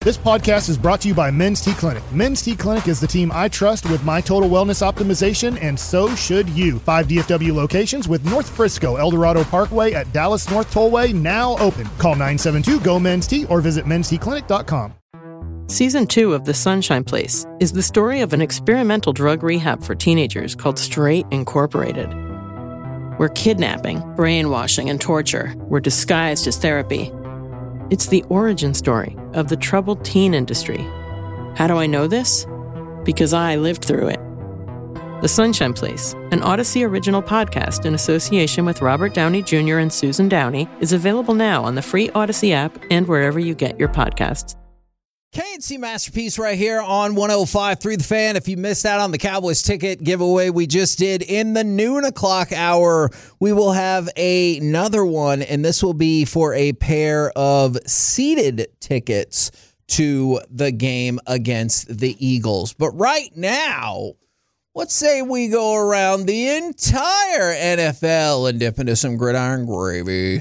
This podcast is brought to you by Men's T Clinic. Men's T Clinic is the team I trust with my total wellness optimization, and so should you. 5 DFW locations with North Frisco, El Dorado Parkway at Dallas North Tollway now open. Call 972-GO-MEN'S-T or visit mensteclinic.com. Season 2 of The Sunshine Place is the story of an experimental drug rehab for teenagers called Straight Incorporated, where kidnapping, brainwashing, and torture were disguised as therapy. It's the origin story of the troubled teen industry. How do I know this? Because I lived through it. The Sunshine Place, an Odyssey original podcast in association with Robert Downey Jr. and Susan Downey, is available now on the free Odyssey app and wherever you get your podcasts. K&C Masterpiece right here on 105.3 The Fan. If you missed out on the Cowboys ticket giveaway we just did in the noon o'clock hour, we will have another one, and this will be for a pair of seated tickets to the game against the Eagles. But right now, let's say we go around the entire NFL and dip into some gridiron gravy.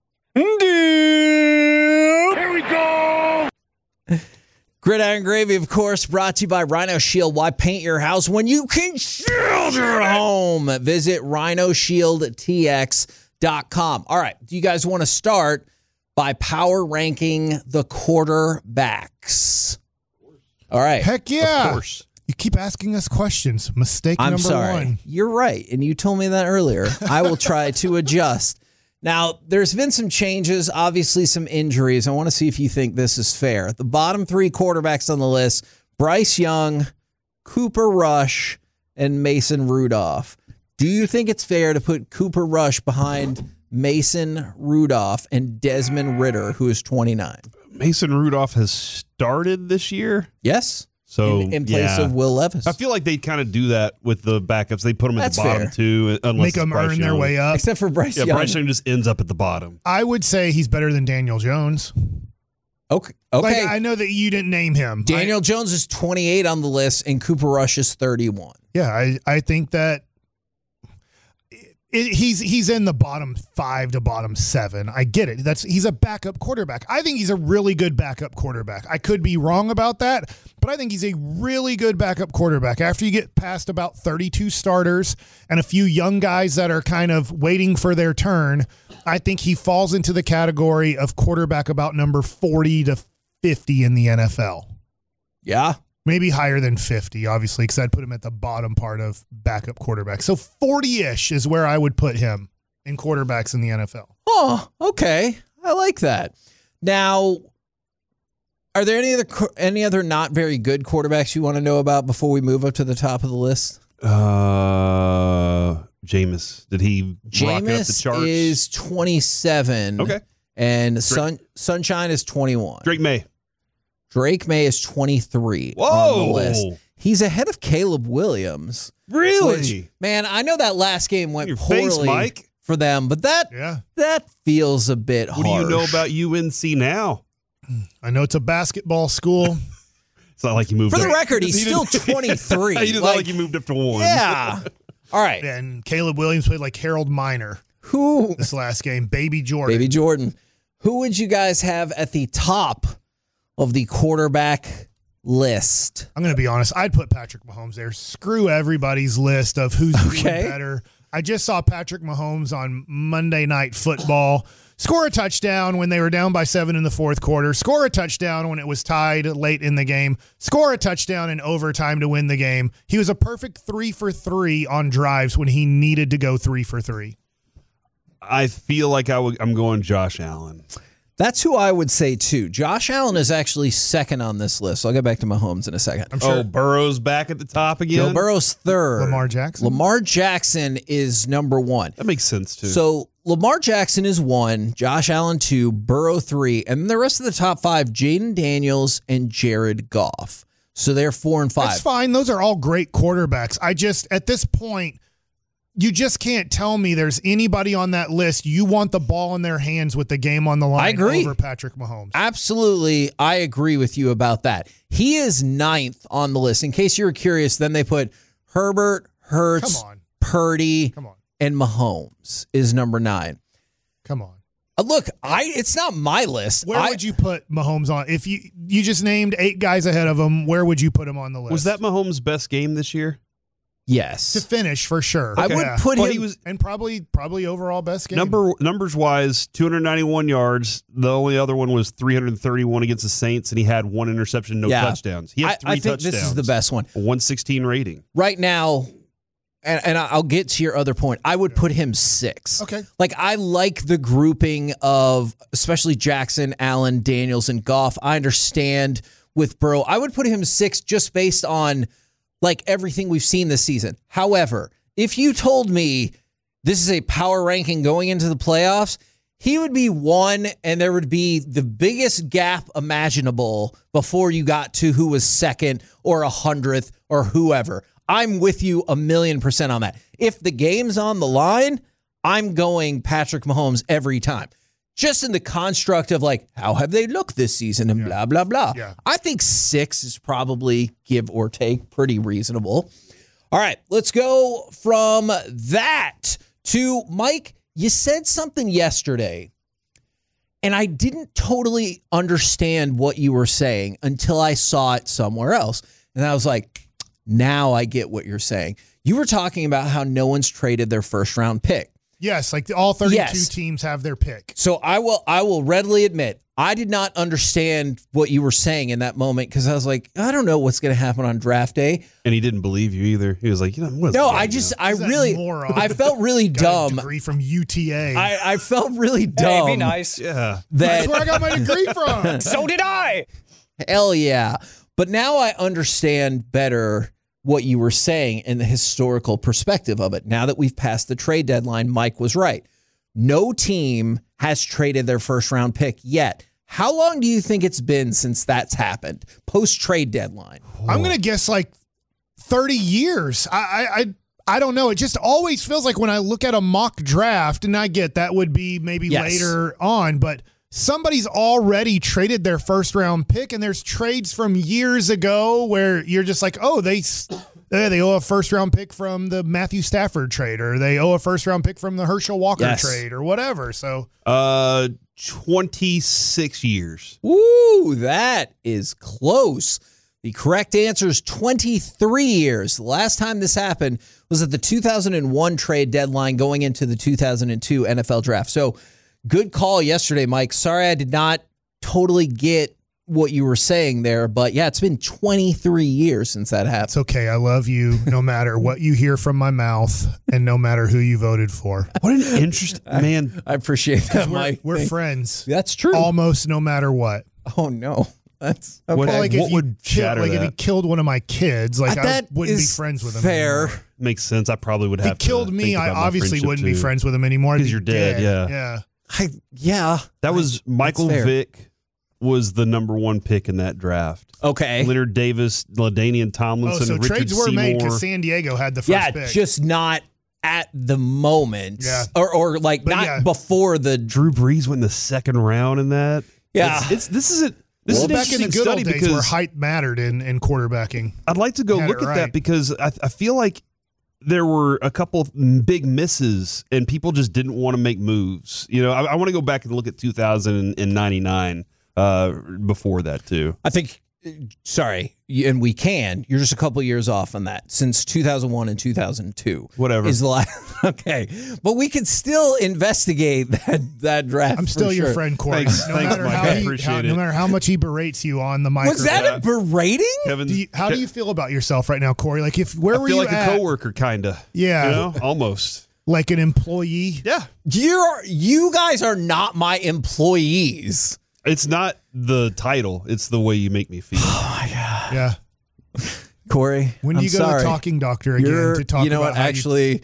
Here we go! Gridiron Gravy, of course, brought to you by Rhino Shield. Why paint your house when you can shield your home? Visit rhinoshieldtx.com. All right, do you guys want to start by power ranking the quarterbacks? All right. Heck yeah. Of course. You keep asking us questions. Mistake I'm number sorry. one. You're right, and you told me that earlier. I will try to adjust. Now, there's been some changes, obviously some injuries. I want to see if you think this is fair. The bottom three quarterbacks on the list, Bryce Young, Cooper Rush, and Mason Rudolph. Do you think it's fair to put Cooper Rush behind Mason Rudolph and Desmond Ridder, who is 29? Mason Rudolph has started this year. Yes. So in place of Will Levis. I feel like they kind of do that with the backups. They put them at the bottom fair. too, unless Make them earn their way up. Except for Bryce Young. Bryce Young just ends up at the bottom. I would say he's better than Daniel Jones. Okay. Like, I know that you didn't name him. Daniel Jones is 28 on the list, and Cooper Rush is 31. Yeah, I think that he's in the bottom 5 to bottom 7. I get it. He's a backup quarterback. I think he's a really good backup quarterback. I could be wrong about that, but I think he's a really good backup quarterback. After you get past about 32 starters and a few young guys that are kind of waiting for their turn, I think he falls into the category of quarterback about number 40 to 50 in the NFL. Yeah. Maybe higher than 50, obviously, because I'd put him at the bottom part of backup quarterback. So 40-ish is where I would put him in quarterbacks in the NFL. Oh, okay. I like that. Now, are there any other not very good quarterbacks you want to know about before we move up to the top of the list? Jameis. Did he rock up the charts? Jameis is 27. Okay. And Sunshine is 21. Drake May is 23 on the list. He's ahead of Caleb Williams. Really? Which, man, I know that last game went poorly Mike. for them, but that feels a bit harsh. What do you know about UNC now? I know it's a basketball school. It's not like you moved up. For up. the record, he's still 23. He doesn't like you moved up to 1. Yeah. All right. And Caleb Williams played like Harold Miner. Who? This last game. Baby Jordan. Baby Jordan. Who would you guys have at the top of the quarterback list? I'm going to be honest. I'd put Patrick Mahomes there. Screw everybody's list of who's doing better. I just saw Patrick Mahomes on Monday Night Football score a touchdown when they were down by 7 in the fourth quarter, score a touchdown when it was tied late in the game, score a touchdown in overtime to win the game. He was a perfect 3 for 3 on drives when he needed to go 3 for 3. I feel like I'm going Josh Allen. That's who I would say, too. Josh Allen is actually second on this list. I'll get back to Mahomes in a second. I'm sure. Oh, Burrow's back at the top again? Joe Burrow's third. Lamar Jackson? Lamar Jackson is number 1. That makes sense, too. So Lamar Jackson is 1, Josh Allen 2, Burrow 3, and then the rest of the top 5, Jaden Daniels and Jared Goff. So they're 4 and 5. That's fine. Those are all great quarterbacks. I just, at this point, you just can't tell me there's anybody on that list you want the ball in their hands with the game on the line. I agree. Over Patrick Mahomes. Absolutely. I agree with you about that. He is 9th on the list. In case you were curious, then they put Herbert, Hurts, Purdy, and Mahomes is number 9. Come on. Look, it's not my list. Where would you put Mahomes on? If you just named 8 guys ahead of him, where would you put him on the list? Was that Mahomes' best game this year? Yes. To finish, for sure. I would put him. He was, and probably overall best game. numbers wise, 291 yards. The only other one was 331 against the Saints, and he had 1 interception, no touchdowns. He had 3 I think touchdowns. this is the best one. A 116 rating. Right now, and I'll get to your other point, I would put him 6. Okay. Like, I like the grouping of especially Jackson, Allen, Daniels, and Goff. I understand with Burrow. I would put him 6 just based on like everything we've seen this season. However, if you told me this is a power ranking going into the playoffs, he would be 1, and there would be the biggest gap imaginable before you got to who was second or 100th or whoever. I'm with you 1,000,000% on that. If the game's on the line, I'm going Patrick Mahomes every time. Just in the construct of like, how have they looked this season and blah, blah, blah. Yeah. I think 6 is probably, give or take, pretty reasonable. All right, let's go from that to Mike. You said something yesterday, and I didn't totally understand what you were saying until I saw it somewhere else. And I was like, now I get what you're saying. You were talking about how no one's traded their first round pick. Yes, like all 32 teams have their pick. So I will readily admit, I did not understand what you were saying in that moment because I was like, I don't know what's going to happen on draft day. And he didn't believe you either. He was like, what is No, that, I felt really Got a dumb. degree from UTA. I felt really dumb. Hey, be nice. Yeah. That's where I got my degree from. So did I. Hell yeah. But now I understand better what you were saying and the historical perspective of it. Now that we've passed the trade deadline, Mike was right. No team has traded their first round pick yet. How long do you think it's been since that's happened? Post-trade deadline. I'm going to guess like 30 years. I don't know. It just always feels like when I look at a mock draft, and I get that would be maybe later on, but somebody's already traded their first round pick, and there's trades from years ago where you're just like, oh, they owe a first round pick from the Matthew Stafford trade, or they owe a first round pick from the Herschel Walker trade, or whatever. So 26 years. Ooh, that is close. The correct answer is 23 years. The last time this happened was at the 2001 trade deadline going into the 2002 NFL draft. So good call yesterday, Mike. Sorry I did not totally get what you were saying there, but yeah, it's been 23 years since that happened. it's okay. I love you no matter what you hear from my mouth and no matter who you voted for. What an interesting man. I appreciate that, Mike. We're friends. That's true. Almost no matter what. Oh, no. That's okay. What- Like what would shatter if he that? killed one of my kids, like I That wouldn't be is friends with him fair. anymore. Makes sense. I probably would If he have killed to me, think I about my obviously friendship wouldn't be too. friends with him anymore. I'd 'Cause be you're dead, Yeah. Yeah. That was Michael fair. Vick was the number 1 pick in that draft. Okay. Leonard Davis, LaDainian Oh, Tomlinson, so Richard trades were made Seymour. because San Diego had the first Yeah, pick. just not at the moment. Yeah. Or like But not yeah. before the Drew Brees went in the 2nd round in that. Yeah. This is an Well, interesting back in the good old study days where because height mattered in quarterbacking. I'd like to go Had look it at right. that because I feel like there were a couple of big misses and people just didn't want to make moves. You know, I want to go back and look at 2099 before that too. I think sorry, and we can. You're just a couple years off on that. Since 2001 and 2002. Whatever. Is the last okay. But we can still investigate that draft. I'm still for your sure. friend, Corey. Thanks, no Mike. matter I how appreciate it. no matter how much he berates you on the microphone. Was that a berating? Kevin, How do you feel about yourself right now, Corey? Like where I were feel you like at? a coworker, kind of. Yeah. You know, almost. Like an employee? Yeah. You guys are not my employees. It's not the title; it's the way you make me feel. Yeah. Corey, When do you go to the talking doctor again to talk you know about what? how Actually,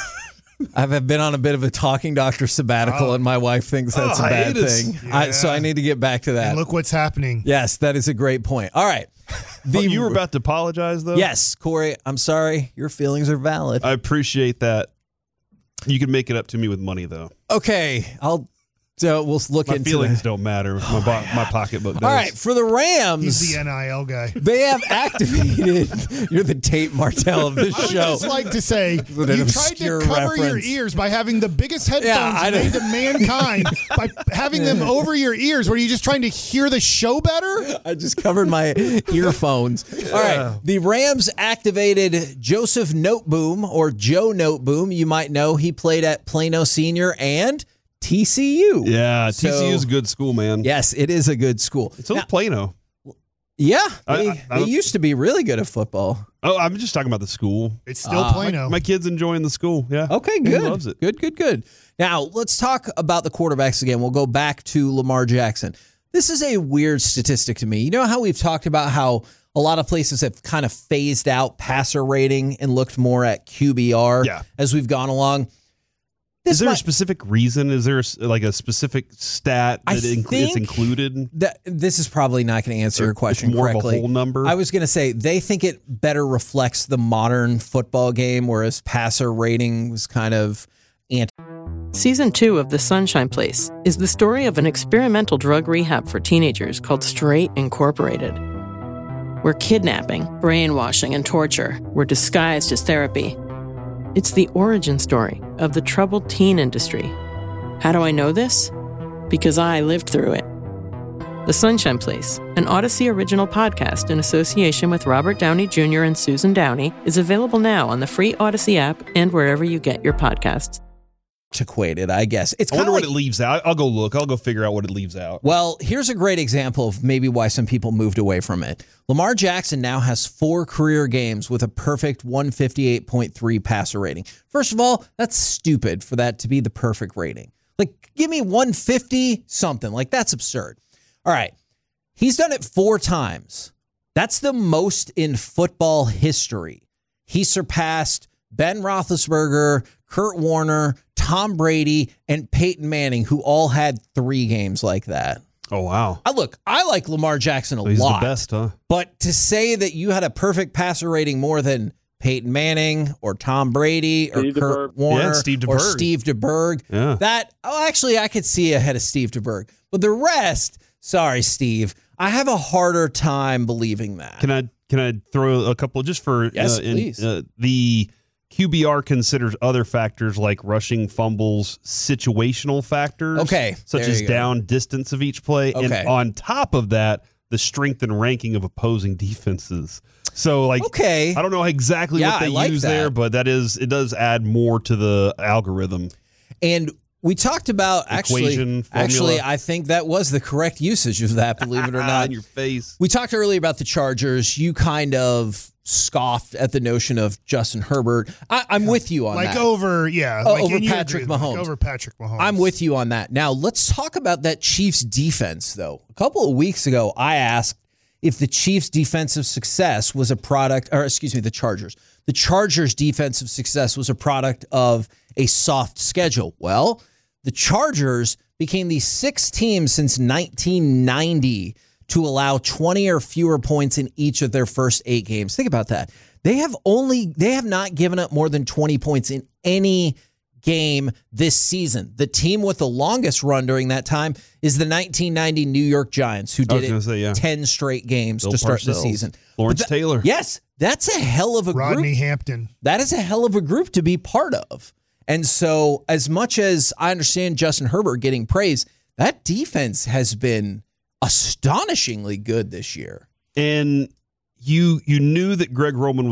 I've been on a bit of a talking doctor sabbatical, and my wife thinks that's a bad hiatus. thing. So I need to get back to that. and look what's happening. Yes, that is a great point. All right. You were about to apologize, though. Yes, Corey, I'm sorry. Your feelings are valid. I appreciate that. You can make it up to me with money, though. Okay, I'll So we'll look My into feelings that. don't matter. My pocketbook does. All right, for the Rams, He's the NIL guy. they have activated. You're the Tate Martell of this I would show. just like to say, you What tried an to obscure cover your reference. ears by having the biggest I headphones know. made to mankind by having them over your ears. Were you just trying to hear the show better? I just covered my earphones. All right. The Rams activated Joseph Noteboom, or Joe Noteboom. You might know he played at Plano Senior and TCU. Yeah, So- TCU's a good school, man. Yes, it is a good school. So is Plano. Yeah, I they used to be really good at football. Oh, I'm just talking about the school. It's still Plano. My kid's enjoying the school. Yeah. Okay, He good. loves it. Good. Now, let's talk about the quarterbacks again. We'll go back to Lamar Jackson. This is a weird statistic to me. You know how we've talked about how a lot of places have kind of phased out passer rating and looked more at QBR as we've gone along? Is there a specific reason? Is there a specific stat that it's think included? This is probably not going to answer your question It's more correctly. of a whole number? I was going to say they think it better reflects the modern football game, whereas passer rating was kind of Season 2 of The Sunshine Place is the story of an experimental drug rehab for teenagers called Straight Incorporated, where kidnapping, brainwashing, and torture were disguised as therapy. It's the origin story of the troubled teen industry. How do I know this? Because I lived through it. The Sunshine Place, an Odyssey original podcast in association with Robert Downey Jr. and Susan Downey, is available now on the free Odyssey app and wherever you get your podcasts. antiquated, I guess. It's I kind wonder of what it leaves out. I'll go look. I'll go figure out what it leaves out. Well, here's a great example of maybe why some people moved away from it. Lamar Jackson now has 4 career games with a perfect 158.3 passer rating. First of all, that's stupid for that to be the perfect rating. Like, give me 150 something. Like, that's absurd. All right. He's done it 4 times. That's the most in football history. He surpassed Ben Roethlisberger, Kurt Warner, Tom Brady, and Peyton Manning, who all had 3 games like that. Oh, wow. I like Lamar Jackson a He's lot. the best, huh? But to say that you had a perfect passer rating more than Peyton Manning or Tom Brady or Kurt Warner Yeah, Steve or DeBerg. Steve DeBerg, actually, I could see ahead of Steve DeBerg. But the rest, sorry, Steve, I have a harder time believing that. Can I throw a couple just for please. The QBR considers other factors like rushing, fumbles, situational factors, such as down, distance of each play, and on top of that, the strength and ranking of opposing defenses. So, I don't know exactly what they use there, but it does add more to the algorithm. And we talked about Equation, formula. I think that was the correct usage of that, believe it or not. In your face. We talked earlier about the Chargers. You kind of scoffed at the notion of Justin Herbert. I'm with you on that. Over Patrick Mahomes. Over Patrick Mahomes. I'm with you on that. Now, let's talk about that Chiefs defense, though. A couple of weeks ago, I asked if the Chiefs' defensive success was a product, the Chargers. The Chargers' defensive success was a product of a soft schedule. Well, the Chargers became the 6th team since 1990 to allow 20 or fewer points in each of their first 8 games. Think about that. They have not given up more than 20 points in any game this season. The team with the longest run during that time is the 1990 New York Giants, who did it 10 straight games to start the season. Lawrence Taylor. Yes, that's a hell of a group. Rodney Hampton. That is a hell of a group to be part of. And so, as much as I understand Justin Herbert getting praise, that defense has been astonishingly good this year. And you knew that Greg Roman,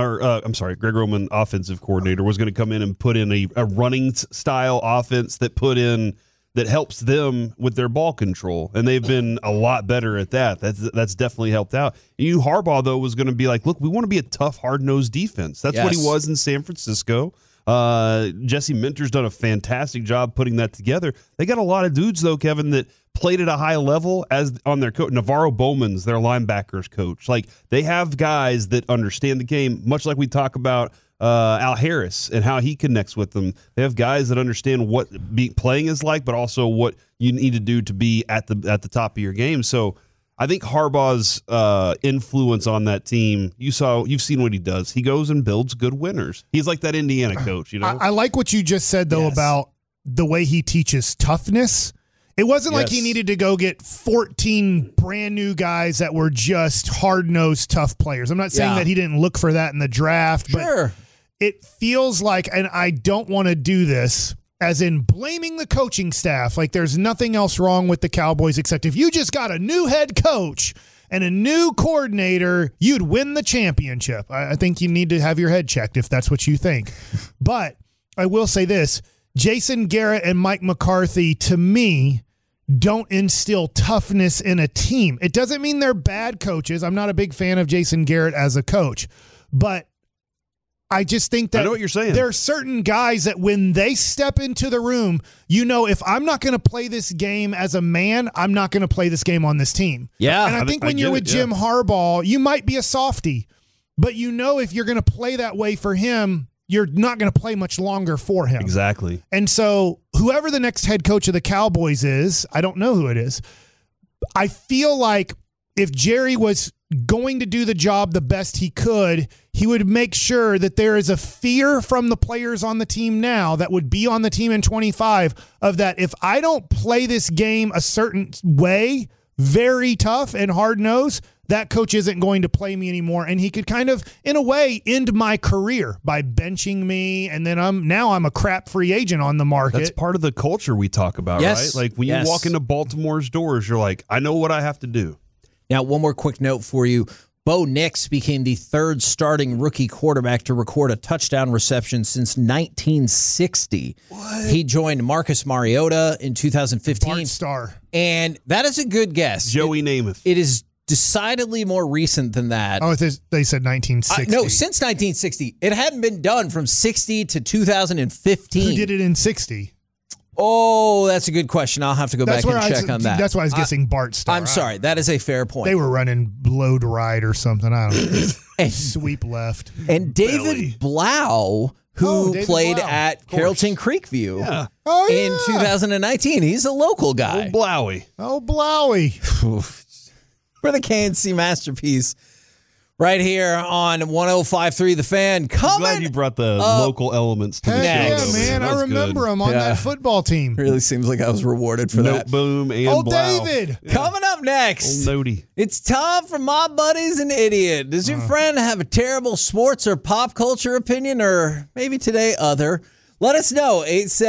offensive coordinator, was going to come in and put in a running style offense that helps them with their ball control, and they've been a lot better at that. That's definitely helped out. Harbaugh, though, was going to be like, look, we want to be a tough, hard-nosed defense. That's what he was in San Francisco. Jesse Minter's done a fantastic job putting that together. They got a lot of dudes, though, Kevin, that played at a high level as on their coach. Navarro Bowman's their linebackers coach. Like, they have guys that understand the game, much like we talk about Al Harris and how he connects with them. They have guys that understand what playing is like, but also what you need to do to be at the top of your game. So I think Harbaugh's influence on that team, you've seen what he does. He goes and builds good winners. He's like that Indiana coach, I like what you just said, though, about the way he teaches toughness. It wasn't like he needed to go get 14 brand new guys that were just hard-nosed, tough players. I'm not saying that he didn't look for that in the draft, but it feels like, and I don't want to do this, as in blaming the coaching staff. Like there's nothing else wrong with the Cowboys except if you just got a new head coach and a new coordinator, you'd win the championship. I think you need to have your head checked if that's what you think. But I will say this. Jason Garrett and Mike McCarthy, to me, don't instill toughness in a team. It doesn't mean they're bad coaches. I'm not a big fan of Jason Garrett as a coach, but I just think that I know what you're saying. There are certain guys that when they step into the room, if I'm not going to play this game as a man, I'm not going to play this game on this team. Yeah. And I think when you're with Jim Harbaugh, you might be a softie, but if you're going to play that way for him, you're not going to play much longer for him. Exactly. And so whoever the next head coach of the Cowboys is, I don't know who it is. I feel like if Jerry was going to do the job the best he could, he would make sure that there is a fear from the players on the team now that would be on the team in 25 of that if I don't play this game a certain way, very tough and hard-nosed, that coach isn't going to play me anymore. And he could kind of, in a way, end my career by benching me. And then I'm a crap free agent on the market. That's part of the culture we talk about, right? Like when you walk into Baltimore's doors, you're like, I know what I have to do. Now, one more quick note for you. Bo Nix became the third starting rookie quarterback to record a touchdown reception since 1960. What? He joined Marcus Mariota in 2015. Bart Starr. And that is a good guess. Joey Namath. It is decidedly more recent than that. Oh, they said 1960. No, since 1960. It hadn't been done from 60 to 2015. Who did it in 60? Oh, that's a good question. I'll have to go back and check on that. That's why I was guessing Bart Starr. I'm sorry. That is a fair point. They were running load right or something. I don't know. Sweep left. And David Blau, who played at Carrollton Creekview in 2019. He's a local guy. Oh, Blowy. Oh, Blowy. For the KNC Masterpiece. Right here on 105.3 The Fan. I'm glad you brought the local elements to the show. Yeah, man. I remember him on that football team. Really seems like I was rewarded for that. Boom and Blau. David. Yeah. Coming up next. Old Nody. It's time for My Buddy's an Idiot. Does your friend have a terrible sports or pop culture opinion, or maybe today other? Let us know.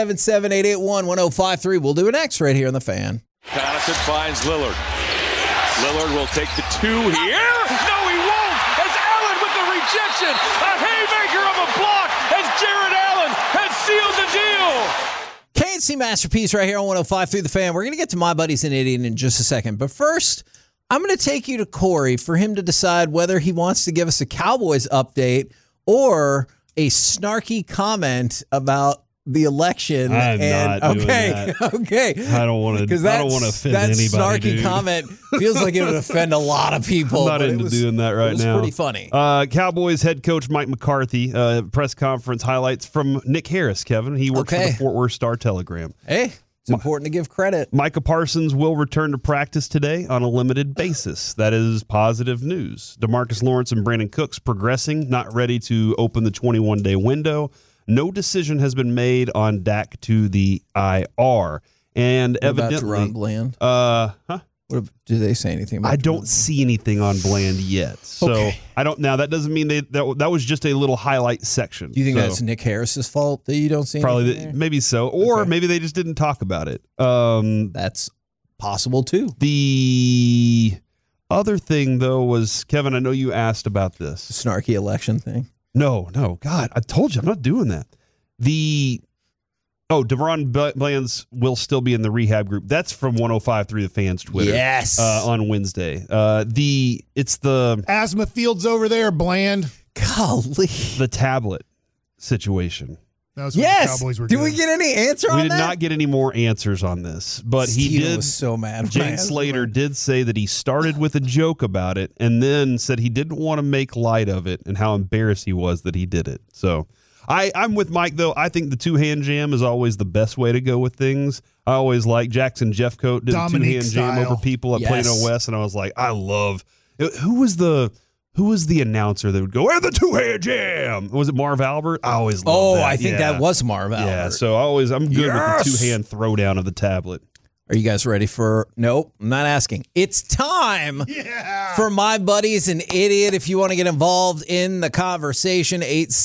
877-881-1053. We'll do it next right here on The Fan. Connaughton finds Lillard. Lillard will take the two here. No, he won't. As Allen with the rejection. A haymaker of a block as Jared Allen has sealed the deal. KNC Masterpiece right here on 105.3 The Fan. We're going to get to My Buddy's an Idiot in just a second. But first, I'm going to take you to Corey for him to decide whether he wants to give us a Cowboys update or a snarky comment about the election. I'm not doing that. Okay. I don't want to offend that anybody. That snarky dude. comment feels like it would offend a lot of people. I'm not into doing that right now. It was pretty funny. Cowboys head coach Mike McCarthy, press conference highlights from Nick Harris, Kevin. He works for the Fort Worth Star-Telegram. Hey, it's important to give credit. Micah Parsons will return to practice today on a limited basis. That is positive news. DeMarcus Lawrence and Brandon Cooks progressing, not ready to open the 21-day window. No decision has been made on Dak to the IR. And what evidently, about Ron Bland? Do they say anything about I don't see anything on Bland yet. So I don't now. That doesn't mean that was just a little highlight section. Do you think that's Nick Harris's fault that you don't see anything there? Maybe so. Or maybe they just didn't talk about it. That's possible too. The other thing though was, Kevin, I know you asked about this. The snarky election thing. No. God, I told you I'm not doing that. DeVron Blands will still be in the rehab group. That's from 105.3 The Fan's Twitter. Yes. On Wednesday. It's the Asthma Fields over there, Bland. Golly. The tablet situation. That was when the Cowboys were Did good. we get any answer on that? We did not get any more answers on this, but he did. Was so mad. Jane Slater did say that he started with a joke about it and then said he didn't want to make light of it and how embarrassed he was that he did it. So I'm with Mike, though. I think the two-hand jam is always the best way to go with things. I always like Jackson Jeffcoat did Dominique a two-hand jam over people at Plano West, and I was like, I love who was the announcer that would go, and the two-hand jam? Was it Marv Albert? I always loved that. I think that was Marv Albert. Yeah, so I'm good with the two-hand throwdown of the tablet. Are you guys ready for? Nope, I'm not asking. It's time for My Buddy's an Idiot. If you want to get involved in the conversation,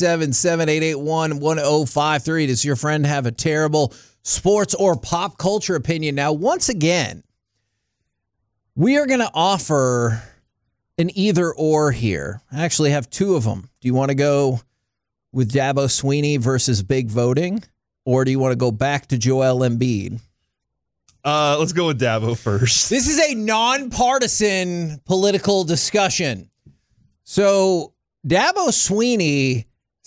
877-881-1053. Does your friend have a terrible sports or pop culture opinion? Now, once again, we are going to offer an either or here. I actually have two of them. Do you want to go with Dabo Swinney versus big voting, or do you want to go back to Joel Embiid? Let's go with Dabo first. This is a nonpartisan political discussion. So Dabo Swinney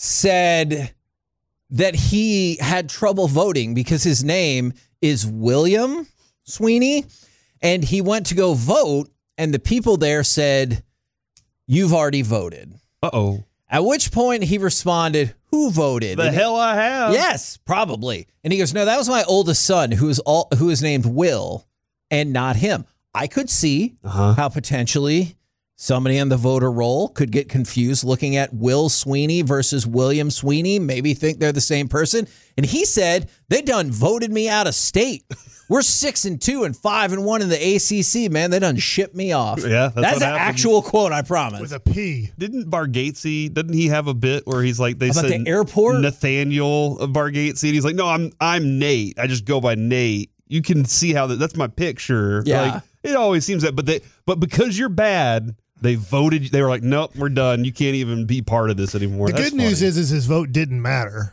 said that he had trouble voting because his name is William Sweeney, and he went to go vote, and the people there said, "You've already voted." Uh-oh. At which point he responded, "Who voted?" The hell I have. Yes, probably. And he goes, "No, that was my oldest son who is named Will and not him." I could see how potentially somebody on the voter roll could get confused looking at Will Sweeney versus William Sweeney, maybe think they're the same person. And he said, "They done voted me out of state. We're 6-2 and 5-1 in the ACC, man. They done shipped me off." Yeah, that's an happened. Actual quote, I promise. With a P. Didn't Bargatze, didn't he have a bit where he's like, they About said the airport? Nathaniel Bargatze, and he's like, "No, I'm Nate. I just go by Nate." You can see how that's my picture. Yeah. Like, it always seems that, but because you're bad, they voted. They were like, "Nope, we're done. You can't even be part of this anymore." The good news is his vote didn't matter.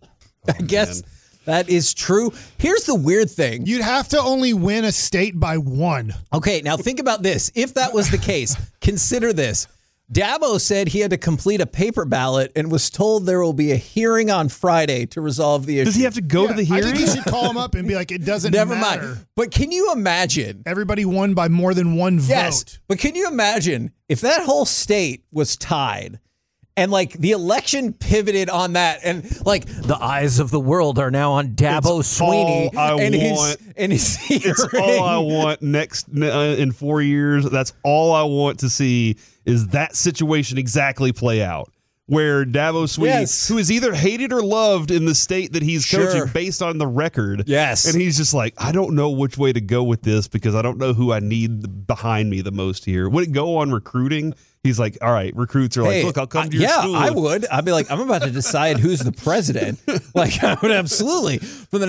I guess that is true. Here's the weird thing. You'd have to only win a state by one. Okay, now think about this. If that was the case, consider this. Dabo said he had to complete a paper ballot and was told there will be a hearing on Friday to resolve the issue. Does he have to go to the I hearing? think you should call him up and be like, it doesn't Never matter. mind. But can you imagine? Everybody won by more than one Yes. vote. But can you imagine if that whole state was tied and like the election pivoted on that and like the eyes of the world are now on Dabo Swinney and his It's all I want next in 4 years. That's all I want to see is that situation exactly play out. Where Dabo Swinney, who is either hated or loved in the state that he's coaching based on the record. Yes. And he's just like, I don't know which way to go with this because I don't know who I need behind me the most here. Would it go on recruiting? He's like, all right, recruits are like, look, I'll come to your school. Yeah, I would. I'd be like, I'm about to decide who's the president. Like, I would absolutely. From the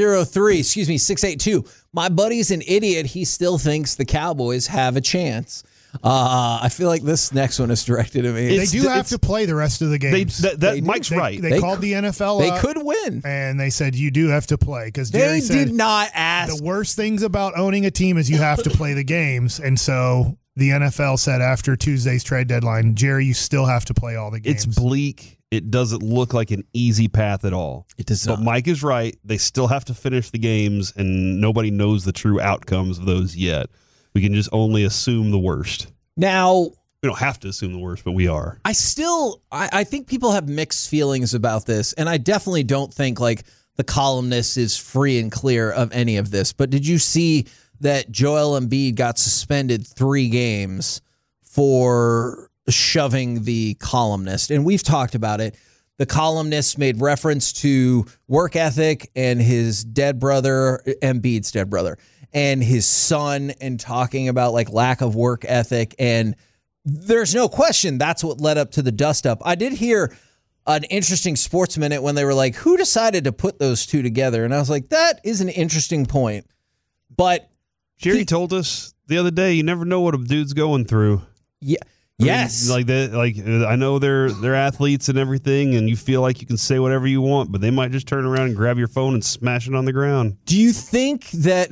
682, my buddy's an idiot. He still thinks the Cowboys have a chance. I feel like this next one is directed at me. They do have to play the rest of the games. Mike's right. They called the NFL They up, could win. and they said, you do have to play. Because Jerry They said did not ask. the worst things about owning a team is you have to play the games. And so the NFL said after Tuesday's trade deadline, Jerry, you still have to play all the games. It's bleak. It doesn't look like an easy path at all. It does But not. Mike is right. They still have to finish the games, and nobody knows the true outcomes of those yet. We can just only assume the worst. Now, We don't have to assume the worst, but we are. I think people have mixed feelings about this, and I definitely don't think like the columnist is free and clear of any of this. But did you see that Joel Embiid got suspended 3 games for shoving the columnist? And we've talked about it. The columnist made reference to work ethic and his dead brother, Embiid's dead brother, and his son, and talking about like lack of work ethic. And there's no question that's what led up to the dust up. I did hear an interesting Sports Minute when they were like, who decided to put those two together? And I was like, that is an interesting point. But Jerry told us the other day, you never know what a dude's going through. yeah, I mean, yes. like that. Like I know they're athletes and everything, and you feel like you can say whatever you want, but they might just turn around and grab your phone and smash it on the ground. Do you think that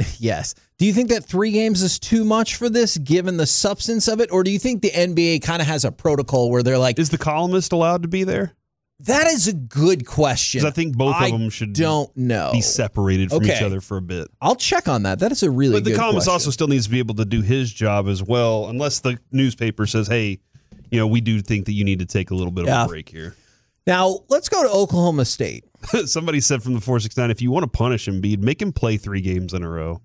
3 games is too much for this, given the substance of it? Or do you think the NBA kind of has a protocol where they're like, Is the columnist allowed to be there? that is a good question. Because I think both of them should don't know. be separated from each Okay. other for a bit. I'll check on that. That is a really But the good columnist question. also still needs to be able to do his job as well, unless the newspaper says, hey, we do think that you need to take a little bit of a break here. Now, let's go to Oklahoma State. Somebody said from the 469, if you want to punish Embiid, make him play 3 games in a row.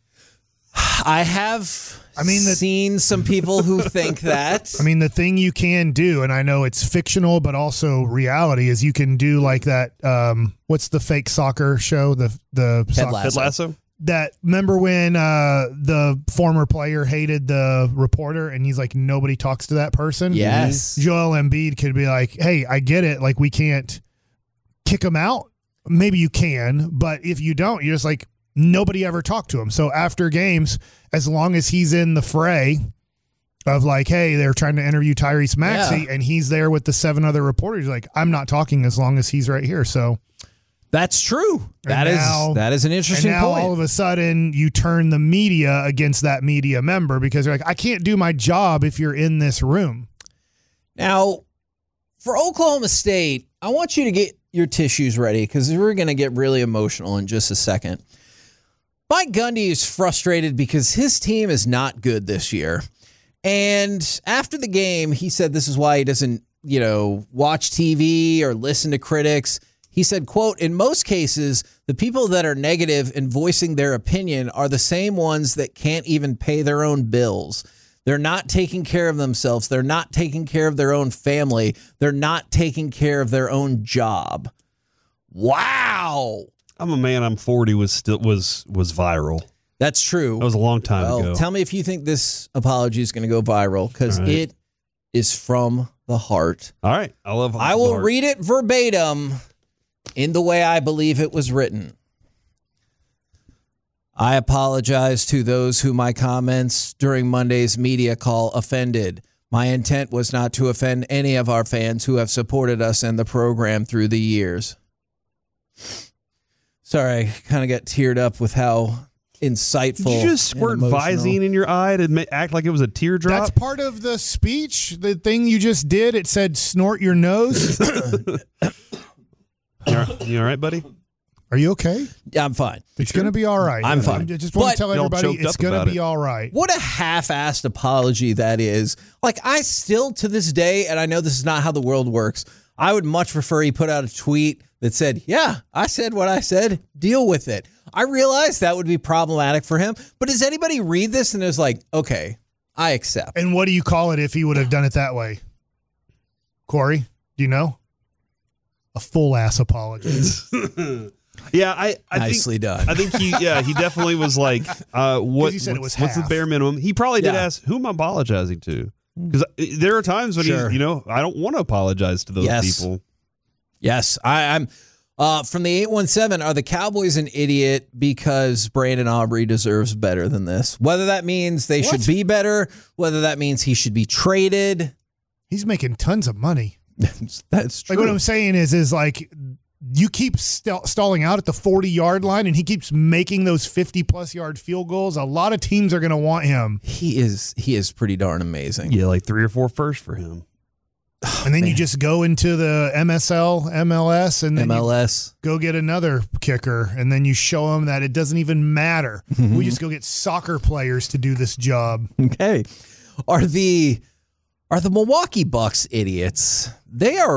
I have seen some people who think that. I mean, the thing you can do, and I know it's fictional, but also reality, is you can do like that. What's the fake soccer show? The Ted soccer, Lasso. Ted Lasso? remember when the former player hated the reporter and he's like, nobody talks to that person? Yes. Joel Embiid could be like, hey, I get it. Like, we can't kick him out. Maybe you can, but if you don't, you're just like, nobody ever talked to him. So after games, as long as he's in the fray of like, hey, they're trying to interview Tyrese Maxey and he's there with the 7 other reporters, like, I'm not talking as long as he's right here. So that's true. That is an interesting point. And now point. all of a sudden you turn the media against that media member because they're like, I can't do my job if you're in this room. Now, for Oklahoma State, I want you to get your tissues ready because we're going to get really emotional in just a second. Mike Gundy is frustrated because his team is not good this year. And after the game, he said this is why he doesn't, watch TV or listen to critics. He said, quote, in most cases, the people that are negative and voicing their opinion are the same ones that can't even pay their own bills. They're not taking care of themselves. They're not taking care of their own family. They're not taking care of their own job. Wow. I'm a Man, I'm 40 was viral. That's true. That was a long time ago. Tell me if you think this apology is going to go viral because it is from the heart. All right. I will read it verbatim in the way I believe it was written. I apologize to those who my comments during Monday's media call offended. My intent was not to offend any of our fans who have supported us and the program through the years. Sorry, I kind of got teared up with how insightful. Did you just squirt Visine in your eye to act like it was a teardrop? That's part of the speech. The thing you just did, it said snort your nose. You all right, buddy? Are you okay? Yeah, I'm fine. It's going to be all right. I'm fine. I just want to tell everybody it's going to be all right. What a half-assed apology that is. Like, I still, to this day, and I know this is not how the world works, I would much prefer he put out a tweet that said, yeah, I said what I said, deal with it. I realize that would be problematic for him, but does anybody read this and is like, okay, I accept? And what do you call it if he would have done it that way? Corey, do you know? A full-ass apology. Yeah, I nicely think, done. I think he definitely was like, what's the bare minimum? He probably did ask, who am I apologizing to? Because there are times when I don't want to apologize to those people. Yes, I'm. From the 817, are the Cowboys an idiot because Brandon Aubrey deserves better than this? Whether that means they should be better, whether that means he should be traded. He's making tons of money. That's true. Like what I'm saying is like you keep stalling out at the 40-yard line and he keeps making those 50-plus yard field goals. A lot of teams are going to want him. He is pretty darn amazing. Yeah, like 3 or 4 firsts for him. And then you just go into the MLS, and then you go get another kicker, and then you show them that it doesn't even matter. Mm-hmm. We just go get soccer players to do this job. Okay. Are the Milwaukee Bucks idiots? They are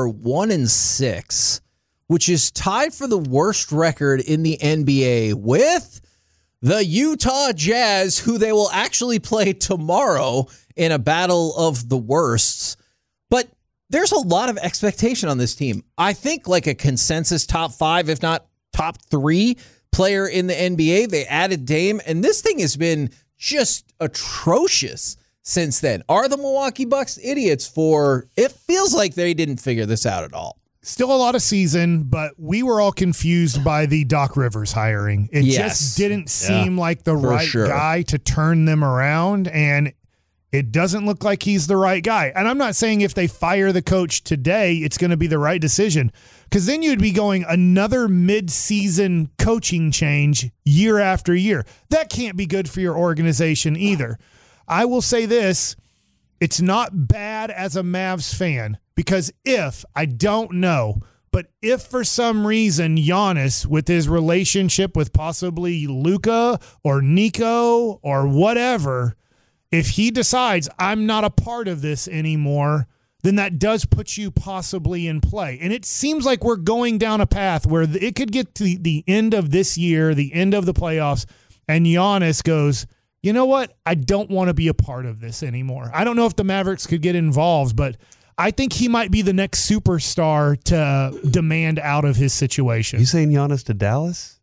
1-6, which is tied for the worst record in the NBA with the Utah Jazz, who they will actually play tomorrow in a battle of the worsts. But there's a lot of expectation on this team. I think like a consensus top 5, if not top 3 player in the NBA. They added Dame, and this thing has been just atrocious since then. Are the Milwaukee Bucks idiots for it feels like they didn't figure this out at all? Still a lot of season, but we were all confused by the Doc Rivers hiring. It just didn't seem like the right guy to turn them around, and it doesn't look like he's the right guy. And I'm not saying if they fire the coach today, it's going to be the right decision, because then you'd be going another mid-season coaching change year after year. That can't be good for your organization either. I will say this, it's not bad as a Mavs fan, because I don't know, but if for some reason Giannis, with his relationship with possibly Luka or Nico or whatever, if he decides I'm not a part of this anymore, then that does put you possibly in play. And it seems like we're going down a path where it could get to the end of this year, the end of the playoffs, and Giannis goes, you know what? I don't want to be a part of this anymore. I don't know if the Mavericks could get involved, but I think he might be the next superstar to demand out of his situation. You saying Giannis to Dallas?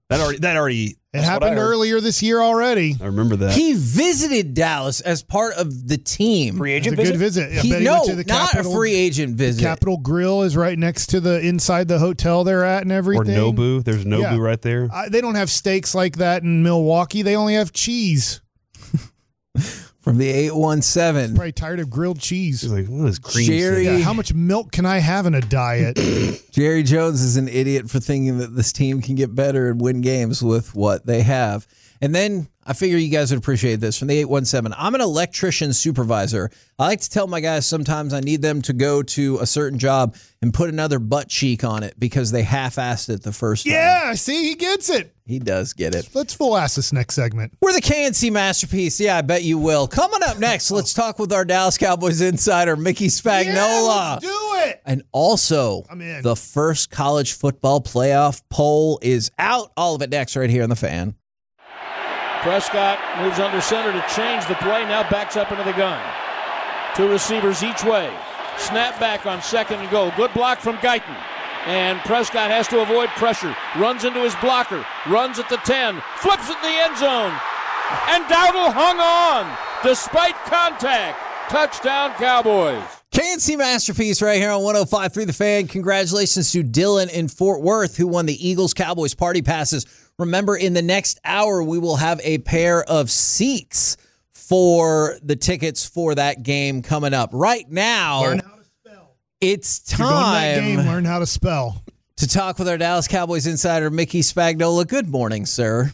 That already. It that's what I happened heard. earlier this year already. I remember that. He visited Dallas as part of the team. Free It's a agent good visit. I bet he No, went to the not Capitol. a free agent visit. Capitol Grill is right next to inside the hotel they're at and Or everything. Nobu. There's Nobu Yeah. right there. They don't have steaks like that in Milwaukee. They only have cheese. From the 817. Probably tired of grilled cheese. He's like, what is cream? Jerry- stick? Yeah, how much milk can I have in a diet? Jerry Jones is an idiot for thinking that this team can get better and win games with what they have. And then I figure you guys would appreciate this from the 817. I'm an electrician supervisor. I like to tell my guys sometimes I need them to go to a certain job and put another butt cheek on it because they half-assed it the first time. Yeah, see, he gets it. He does get it. Let's full ass this next segment. We're the KNC Masterpiece. Yeah, I bet you will. Coming up next, let's talk with our Dallas Cowboys insider, Mickey Spagnola. Yeah, let's do it. And also, I'm in. the first college football playoff poll is out. All of it next right here on The Fan. Prescott moves under center to change the play. Now backs up into the gun. Two receivers each way. Snap back on 2nd and goal. Good block from Guyton. And Prescott has to avoid pressure. Runs into his blocker. Runs at the 10. Flips it in the end zone. And Dowdle hung on despite contact. Touchdown Cowboys. KNC Masterpiece right here on 105.3 The Fan. Congratulations to Dylan in Fort Worth who won the Eagles-Cowboys party passes. Remember, in the next hour, we will have a pair of seats for the tickets for that game coming up. Right now, Learn how to spell. it's If you're going to that time game, learn how to spell. to talk with our Dallas Cowboys insider, Mickey Spagnola. Good morning, sir.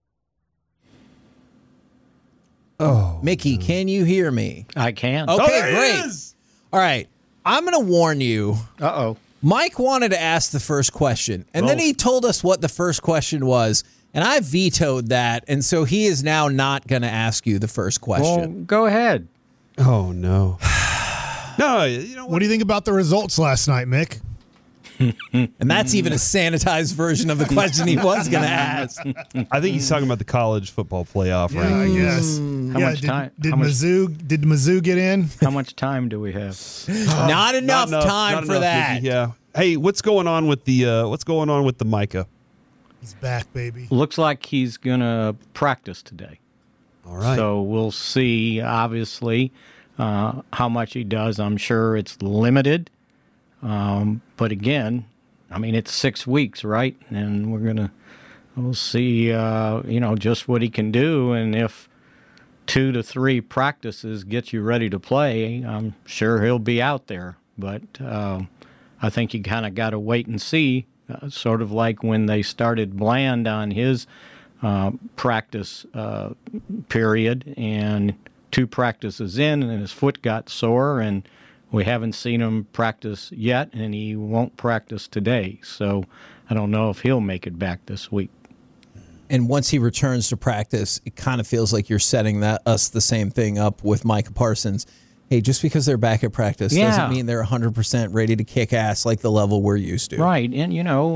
Oh, Mickey, can you hear me? I can. Okay, there he great. is. All right. I'm going to warn you. Uh-oh. Mike wanted to ask the first question, and then he told us what the first question was, and I vetoed that, and so he is now not going to ask you the first Well, question. go ahead. Oh no. No, you know What what? do you think about the results last night, Mick? And that's even a sanitized version of the question he was going to ask. I think he's talking about the college football playoff, Yeah, right? I guess. How much time? Did How much- Mizzou get in? How much time do we have? Not enough time not for enough, that. Mickey, yeah. Hey, what's going on with the Micah? He's back, baby. Looks like he's going to practice today. All right. So we'll see, obviously, how much he does. I'm sure it's limited. But again, I mean, it's 6 weeks, right? And we'll see, just what he can do. And if 2 to 3 practices get you ready to play, I'm sure he'll be out there. But I think you kind of got to wait and see, sort of like when they started Bland on his practice period, and 2 practices in, and his foot got sore, and we haven't seen him practice yet, and he won't practice today. So I don't know if he'll make it back this week. And once he returns to practice, it kind of feels like you're setting us the same thing up with Micah Parsons. Hey, just because they're back at practice doesn't mean they're 100% ready to kick ass like the level we're used to. Right, and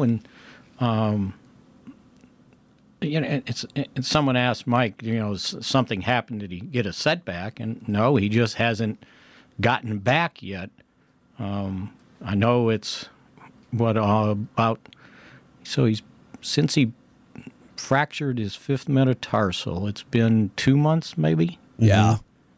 it's someone asked Mike, something happened, did he get a setback? And no, he just hasn't gotten back yet. I know it's since he fractured his 5th metatarsal, it's been 2 months maybe. Yeah.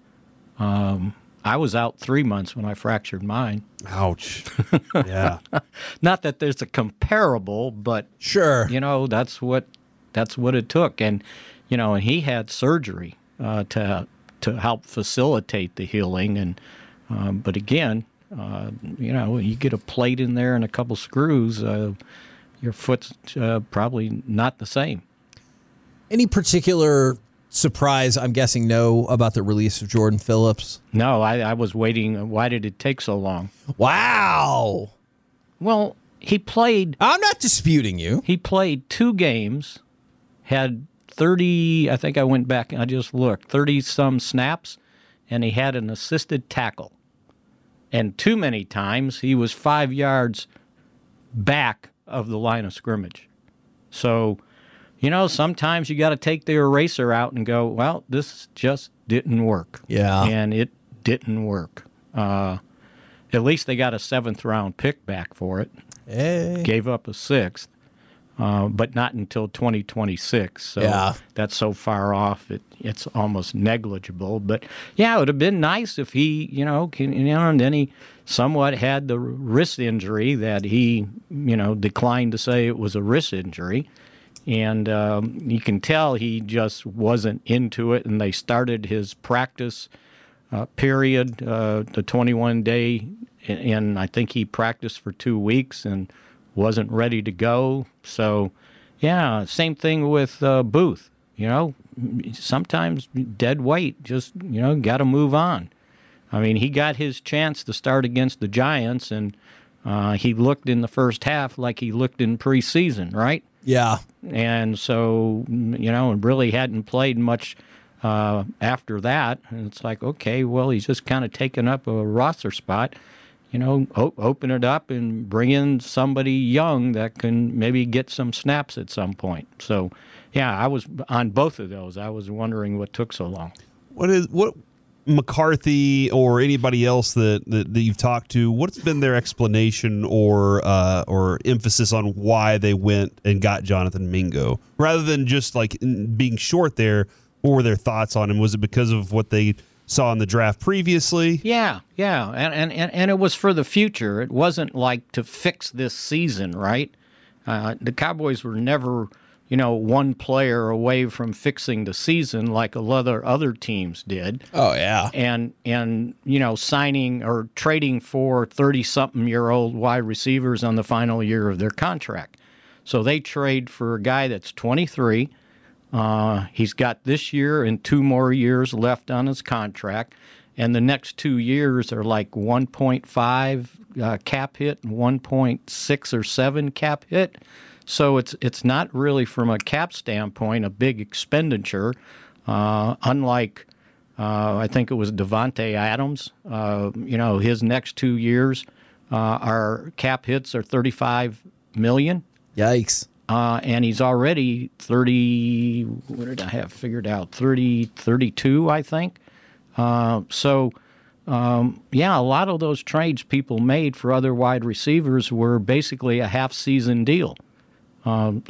I was out 3 months when I fractured mine. Ouch. Yeah. Not that there's a comparable, but Sure. that's what it took. And and he had surgery to help facilitate the healing. And but again, you get a plate in there and a couple screws, your foot's probably not the same. Any particular surprise, I'm guessing no, about the release of Jordan Phillips? No, I was waiting. Why did it take so long? Wow. Well, he played. I'm not disputing you. He played 2 games, had 30, I think I went back and I just looked, 30-some snaps, and he had an assisted tackle. And too many times he was 5 yards back of the line of scrimmage. So, sometimes you got to take the eraser out and go, well, this just didn't work. Yeah. And it didn't work. At least they got a 7th-round pick back for it. Hey. Gave up a 6th. but not until 2026. So that's so far off, it's almost negligible. But yeah, it would have been nice if he, and then he somewhat had the wrist injury that he, declined to say it was a wrist injury. And you can tell he just wasn't into it, and they started his practice period, the 21-day, and I think he practiced for 2 weeks and wasn't ready to go. So, yeah, same thing with Booth. Sometimes dead weight, just, got to move on. I mean, he got his chance to start against the Giants, and he looked in the first half like he looked in preseason, right? Yeah. And so, really hadn't played much after that. And it's like, okay, well, he's just kind of taken up a roster spot. Open it up and bring in somebody young that can maybe get some snaps at some point. So, yeah, I was on both of those. I was wondering what took so long. What McCarthy or anybody else that you've talked to, what's been their explanation or emphasis on why they went and got Jonathan Mingo rather than just like being short there? What were their thoughts on him? Was it because of what they saw in the draft previously? Yeah, and it was for the future. It wasn't like to fix this season, right? The Cowboys were never, one player away from fixing the season like a lot of other teams did. Oh, yeah. And signing or trading for 30-something-year-old wide receivers on the final year of their contract. So they trade for a guy that's 23. He's got this year and 2 more years left on his contract, and the next 2 years are like 1.5 cap hit and 1.6 or 7 cap hit. So it's not really, from a cap standpoint, a big expenditure, unlike I think it was Devontae Adams. His next 2 years, our cap hits are $35 million. Yikes. And he's already 30, what did I have figured out? 32, I think. A lot of those trades people made for other wide receivers were basically a half-season deal. And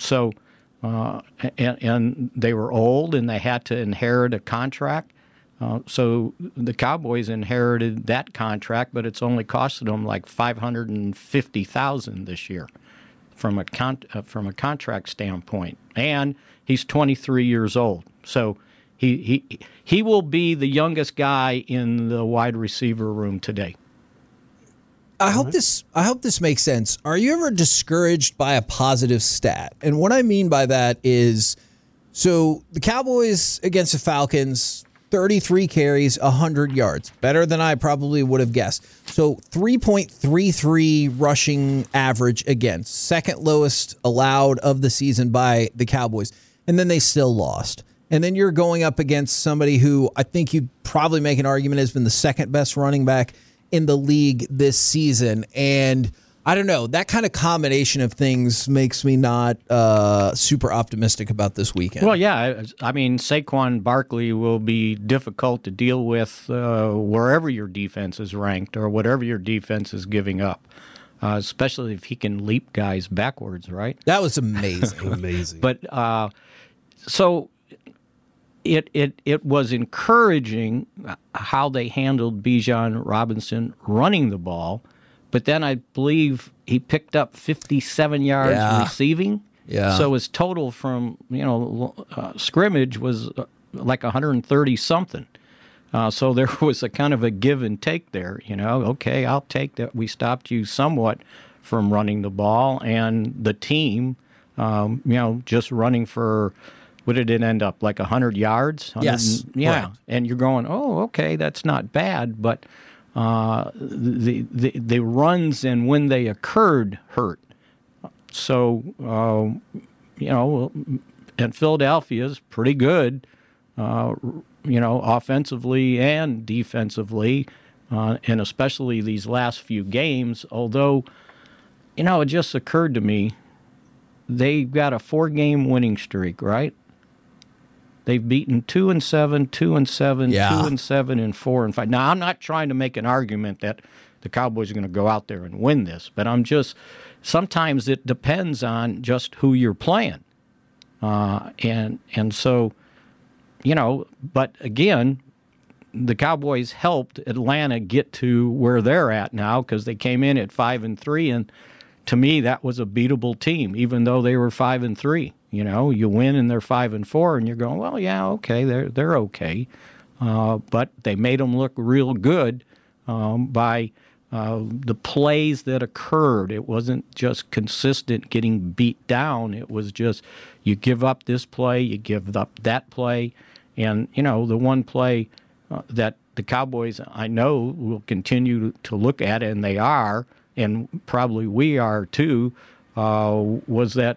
they were old, and they had to inherit a contract. So the Cowboys inherited that contract, but it's only costed them like $550,000 this year. From a contract standpoint, and he's 23 years old, so he will be the youngest guy in the wide receiver room today. I hope this makes sense. Are you ever discouraged by a positive stat? And what I mean by that is, so the Cowboys against the Falcons, 33 carries, 100 yards. Better than I probably would have guessed. So 3.33 rushing average against. Second lowest allowed of the season by the Cowboys. And then they still lost. And then you're going up against somebody who I think you'd probably make an argument has been the second best running back in the league this season. And I don't know, that kind of combination of things makes me not super optimistic about this weekend. Well, yeah, I mean, Saquon Barkley will be difficult to deal with wherever your defense is ranked or whatever your defense is giving up, especially if he can leap guys backwards, right? That was amazing. Amazing. But so it was encouraging how they handled Bijan Robinson running the ball. But then I believe he picked up 57 yards receiving. Yeah. So his total from scrimmage was like 130-something. So there was a kind of a give and take there. Okay, I'll take that. We stopped you somewhat from running the ball, and the team, just running for, what did it end up, like 100 yards? Yes. Yeah. Right. And you're going, oh, okay, that's not bad, but the runs and when they occurred hurt. So, and Philadelphia's pretty good, offensively and defensively, and especially these last few games. Although, it just occurred to me, they've got a 4-game winning streak, right? They've beaten 2-7, 2-7, 2-7, and 4-5. Now, I'm not trying to make an argument that the Cowboys are going to go out there and win this. But sometimes it depends on just who you're playing. And so, but again, the Cowboys helped Atlanta get to where they're at now because they came in at 5-3, and to me that was a beatable team, even though they were 5-3. You win and they're 5-4, and you're going, well, yeah, okay, they're okay, but they made them look real good by the plays that occurred. It wasn't just consistent getting beat down. It was just you give up this play, you give up that play, and the one play that the Cowboys, I know, will continue to look at, and they are, and probably we are too, was the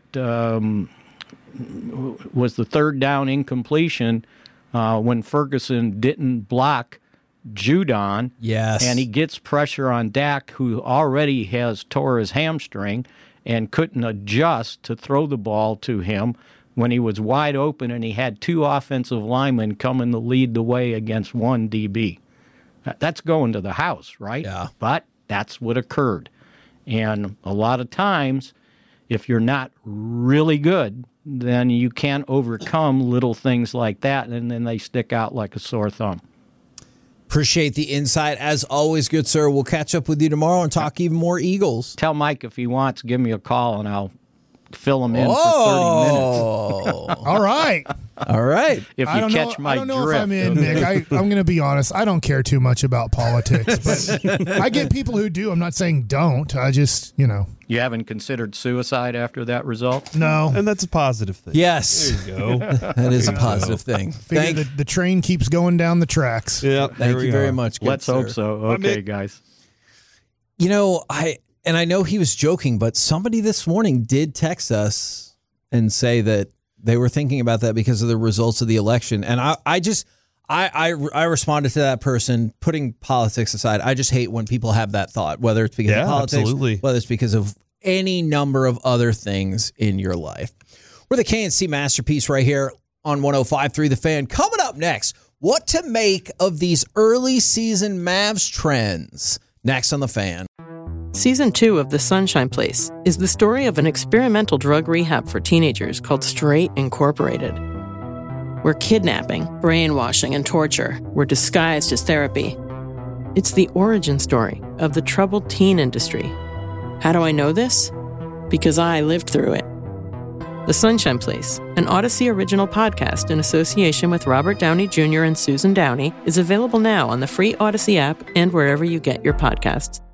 third down incompletion when Ferguson didn't block Judon. Yes. And he gets pressure on Dak, who already has tore his hamstring and couldn't adjust to throw the ball to him when he was wide open, and he had two offensive linemen coming to lead the way against one DB. That's going to the house, right? Yeah. But that's what occurred. And a lot of times, if you're not really good, then you can't overcome little things like that, and then they stick out like a sore thumb. Appreciate the insight. As always, good sir. We'll catch up with you tomorrow and talk even more Eagles. Tell Mike if he wants, give me a call, and I'll fill him in for 30 minutes. All right. All right. If you catch my I don't know drift. if I'm in, Nick. I'm going to be honest. I don't care too much about politics, but I get people who do. I'm not saying don't. I just, You haven't considered suicide after that result? No. And that's a positive thing. Yes. There you go. That is a positive thing. Figure the train keeps going down the tracks. Yeah. Thank you very much. Good Let's sir. hope so. Okay, guys. I know he was joking, but somebody this morning did text us and say that they were thinking about that because of the results of the election. And I responded to that person, putting politics aside. I just hate when people have that thought, whether it's because of politics, absolutely. whether it's because of any number of other things in your life. We're the KNC Masterpiece right here on 105.3 The Fan. Coming up next, what to make of these early season Mavs trends. Next on The Fan. Season 2 of The Sunshine Place is the story of an experimental drug rehab for teenagers called Straight Incorporated, where kidnapping, brainwashing, and torture were disguised as therapy. It's the origin story of the troubled teen industry. How do I know this? Because I lived through it. The Sunshine Place, an Odyssey original podcast in association with Robert Downey Jr. and Susan Downey, is available now on the free Odyssey app and wherever you get your podcasts.